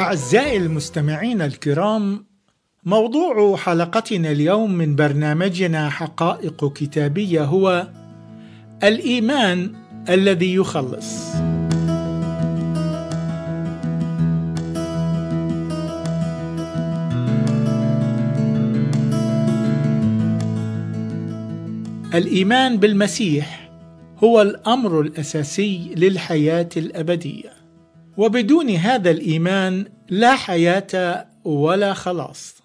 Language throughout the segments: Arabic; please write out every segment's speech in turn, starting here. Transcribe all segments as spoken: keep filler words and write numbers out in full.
أعزائي المستمعين الكرام، موضوع حلقتنا اليوم من برنامجنا حقائق كتابية هو الإيمان الذي يخلص. الإيمان بالمسيح هو الأمر الأساسي للحياة الأبدية، وبدون هذا الإيمان لا حياة ولا خلاص.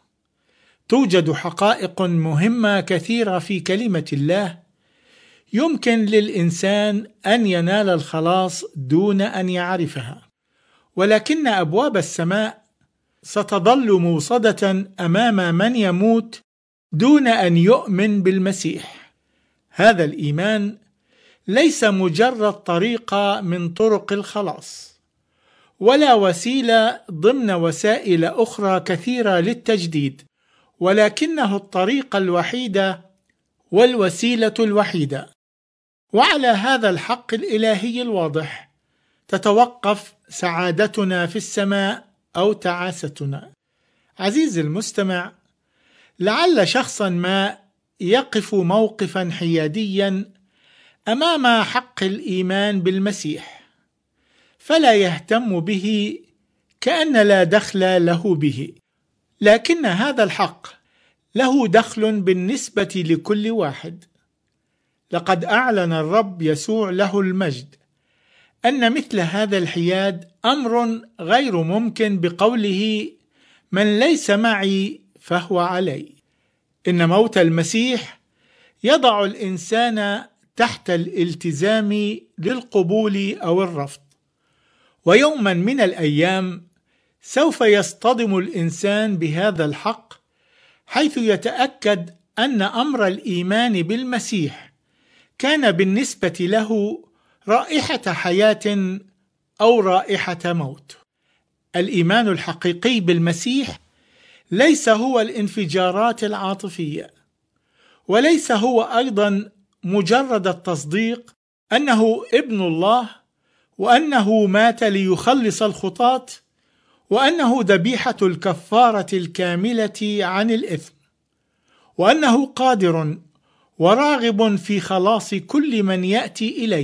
توجد حقائق مهمة كثيرة في كلمة الله يمكن للإنسان أن ينال الخلاص دون أن يعرفها، ولكن أبواب السماء ستظل موصدة أمام من يموت دون أن يؤمن بالمسيح. هذا الإيمان ليس مجرد طريقة من طرق الخلاص، ولا وسيلة ضمن وسائل أخرى كثيرة للتجديد، ولكنه الطريقة الوحيدة والوسيلة الوحيدة. وعلى هذا الحق الإلهي الواضح تتوقف سعادتنا في السماء أو تعاستنا. عزيزي المستمع، لعل شخصا ما يقف موقفا حياديا أمام حق الإيمان بالمسيح، فلا يهتم به كأن لا دخل له به، لكن هذا الحق له دخل بالنسبة لكل واحد. لقد أعلن الرب يسوع له المجد أن مثل هذا الحياد أمر غير ممكن بقوله: من ليس معي فهو علي. إن موت المسيح يضع الإنسان تحت الالتزام للقبول أو الرفض، ويوما من الأيام سوف يصطدم الإنسان بهذا الحق، حيث يتأكد أن أمر الإيمان بالمسيح كان بالنسبة له رائحة حياة أو رائحة موت. الإيمان الحقيقي بالمسيح ليس هو الانفجارات العاطفية، وليس هو أيضا مجرد التصديق أنه ابن الله، وأنه مات ليخلص الخطاة، وأنه ذبيحة الكفارة الكاملة عن الإثم، وأنه قادر وراغب في خلاص كل من يأتي إليه،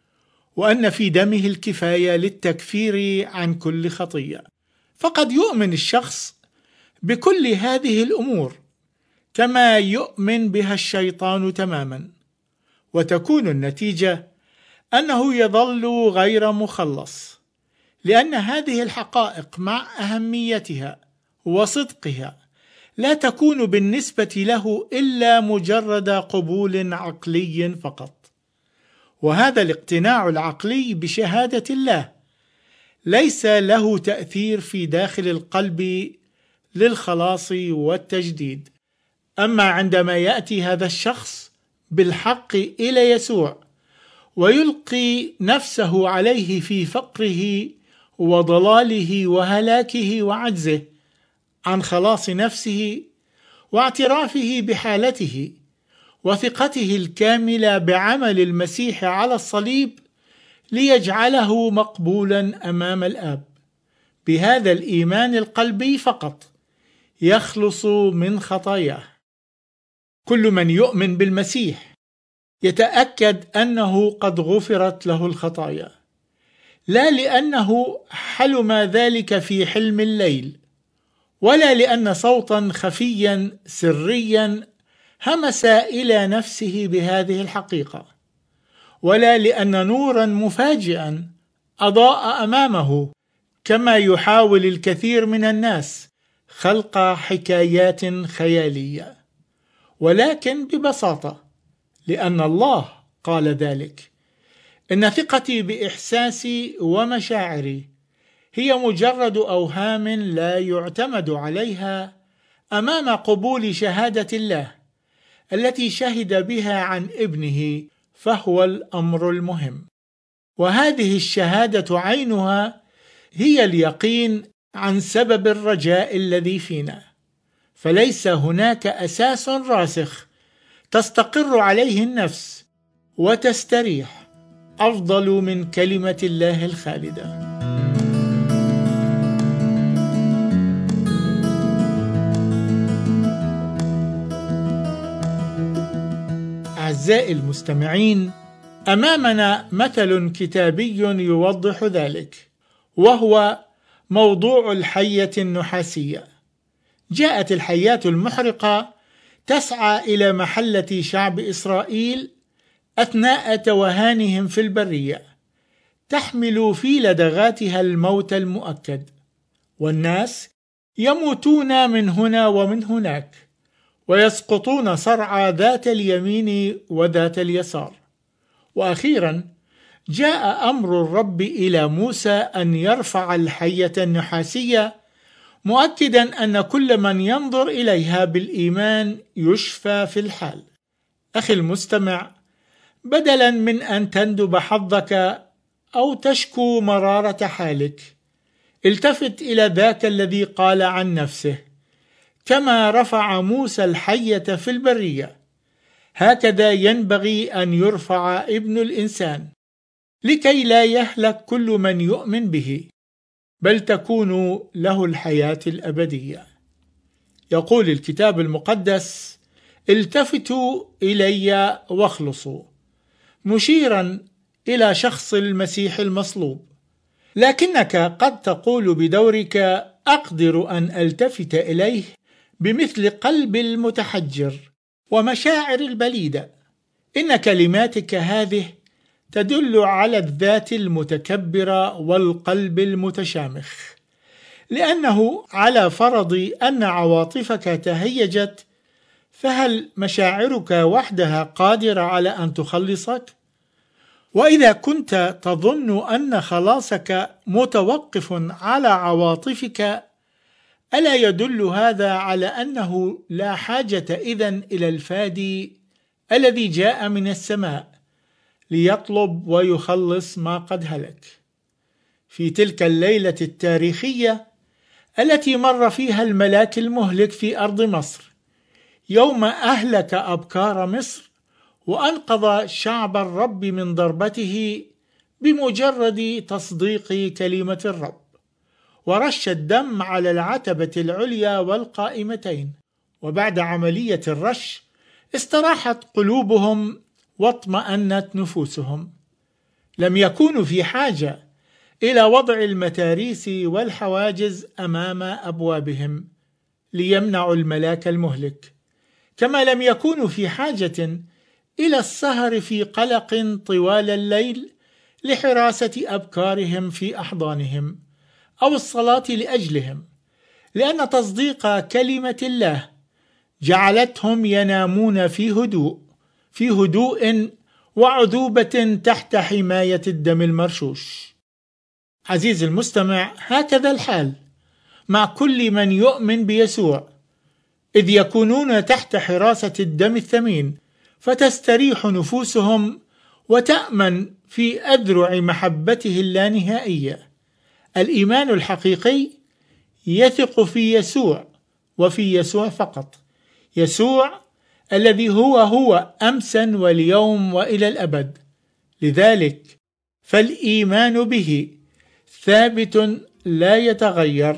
وأن في دمه الكفاية للتكفير عن كل خطية. فقد يؤمن الشخص بكل هذه الأمور كما يؤمن بها الشيطان تماما، وتكون النتيجة أنه يظل غير مخلص، لأن هذه الحقائق مع أهميتها وصدقها لا تكون بالنسبة له إلا مجرد قبول عقلي فقط. وهذا الاقتناع العقلي بشهادة الله ليس له تأثير في داخل القلب للخلاص والتجديد. أما عندما يأتي هذا الشخص بالحق إلى يسوع ويلقي نفسه عليه في فقره وضلاله وهلاكه وعجزه عن خلاص نفسه، واعترافه بحالته وثقته الكاملة بعمل المسيح على الصليب ليجعله مقبولا أمام الآب، بهذا الإيمان القلبي فقط يخلص من خطاياه. كل من يؤمن بالمسيح يتأكد أنه قد غفرت له الخطايا، لا لأنه حلم ذلك في حلم الليل، ولا لأن صوتا خفيا سريا همس إلى نفسه بهذه الحقيقة، ولا لأن نورا مفاجئا أضاء أمامه، كما يحاول الكثير من الناس خلق حكايات خيالية، ولكن ببساطة لأن الله قال ذلك. إن ثقتي بإحساسي ومشاعري هي مجرد أوهام لا يعتمد عليها أمام قبول شهادة الله التي شهد بها عن ابنه، فهو الأمر المهم. وهذه الشهادة عينها هي اليقين عن سبب الرجاء الذي فينا، فليس هناك أساس راسخ تستقر عليه النفس وتستريح أفضل من كلمة الله الخالدة. أعزائي المستمعين، أمامنا مثل كتابي يوضح ذلك، وهو موضوع الحية النحاسية. جاءت الحيات المحرقة تسعى إلى محلة شعب إسرائيل أثناء توهانهم في البرية، تحمل في لدغاتها الموت المؤكد، والناس يموتون من هنا ومن هناك، ويسقطون صرعى ذات اليمين وذات اليسار. وأخيرا جاء أمر الرب إلى موسى أن يرفع الحية النحاسية، مؤكدا أن كل من ينظر إليها بالإيمان يشفى في الحال. أخي المستمع، بدلا من أن تندب حظك أو تشكو مرارة حالك، التفت إلى ذاك الذي قال عن نفسه: كما رفع موسى الحية في البرية، هكذا ينبغي أن يرفع ابن الإنسان، لكي لا يهلك كل من يؤمن به، بل تكون له الحياة الأبدية. يقول الكتاب المقدس: التفتوا إلي واخلصوا، مشيرا إلى شخص المسيح المصلوب. لكنك قد تقول بدورك: أقدر أن ألتفت إليه بمثل قلب المتحجر ومشاعر البليدة. إن كلماتك هذه تدل على الذات المتكبرة والقلب المتشامخ، لأنه على فرض أن عواطفك تهيجت، فهل مشاعرك وحدها قادرة على أن تخلصك؟ وإذا كنت تظن أن خلاصك متوقف على عواطفك، ألا يدل هذا على أنه لا حاجة إذن إلى الفادي الذي جاء من السماء ليطلب ويخلص ما قد هلك؟ في تلك الليلة التاريخية التي مر فيها الملاك المهلك في أرض مصر، يوم أهلك أبكار مصر وأنقذ شعب الرب من ضربته بمجرد تصديق كلمة الرب، ورش الدم على العتبة العليا والقائمتين، وبعد عملية الرش استراحت قلوبهم واطمأنت نفوسهم. لم يكونوا في حاجة إلى وضع المتاريس والحواجز أمام أبوابهم ليمنعوا الملاك المهلك، كما لم يكونوا في حاجة إلى السهر في قلق طوال الليل لحراسة أبكارهم في أحضانهم أو الصلاة لأجلهم، لأن تصديق كلمة الله جعلتهم ينامون في هدوء في هدوء وعذوبة تحت حماية الدم المرشوش. عزيزي المستمع، هكذا الحال مع كل من يؤمن بيسوع، إذ يكونون تحت حراسة الدم الثمين، فتستريح نفوسهم وتأمن في أذرع محبته اللانهائية. الإيمان الحقيقي يثق في يسوع وفي يسوع فقط، يسوع الذي هو هو أمسا واليوم وإلى الأبد. لذلك فالإيمان به ثابت لا يتغير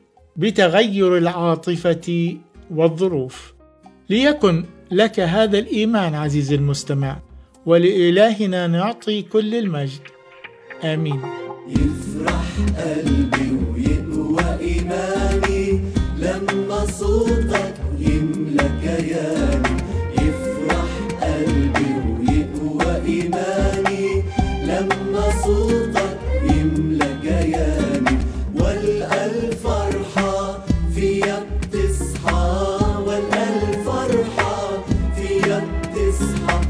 بتغير العاطفة والظروف. ليكن لك هذا الإيمان عزيزي المستمع، ولإلهنا نعطي كل المجد. آمين. يفرح قلبي ويقوى إيماني لما صوتك يملى كياني. يفرح قلبي ويقوى إيماني لما صوتك يملى كياني. والقى الفرحة فيا بتصحى، والقى الفرحة فيا بتصحى،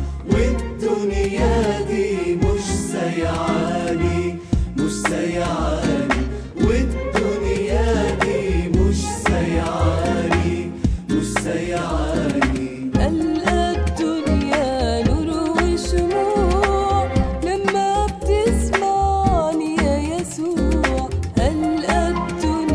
والدنيا دي مش سيعاني مش سيعاني، والدنيا دي مش سيعاني مش سيعاني. ألقى الدنيا نور وشموع لما بتسمعني يا يسوع. ألقى الدنيا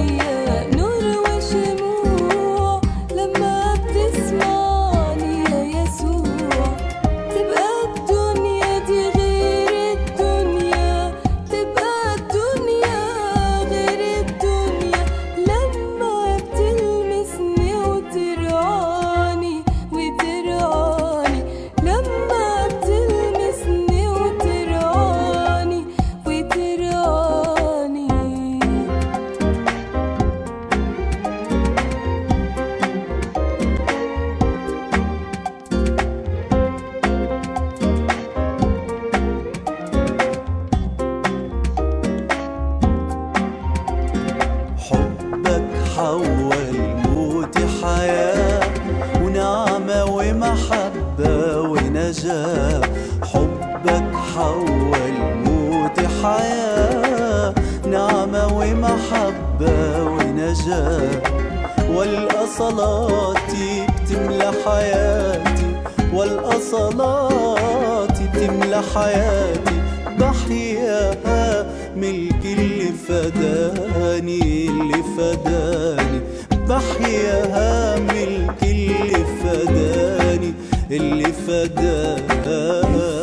حول موتي حياة ونعمة ومحبة ونجاة. حبك حول موتي حياة نعمة ومحبة ونجاة. والقى صلاتي بتملى حياتي، والقى صلاتي بتملى حياتي، بحياها ملك اللي فداني اللي فداني، بحياها ملك اللي فداني اللي فداني.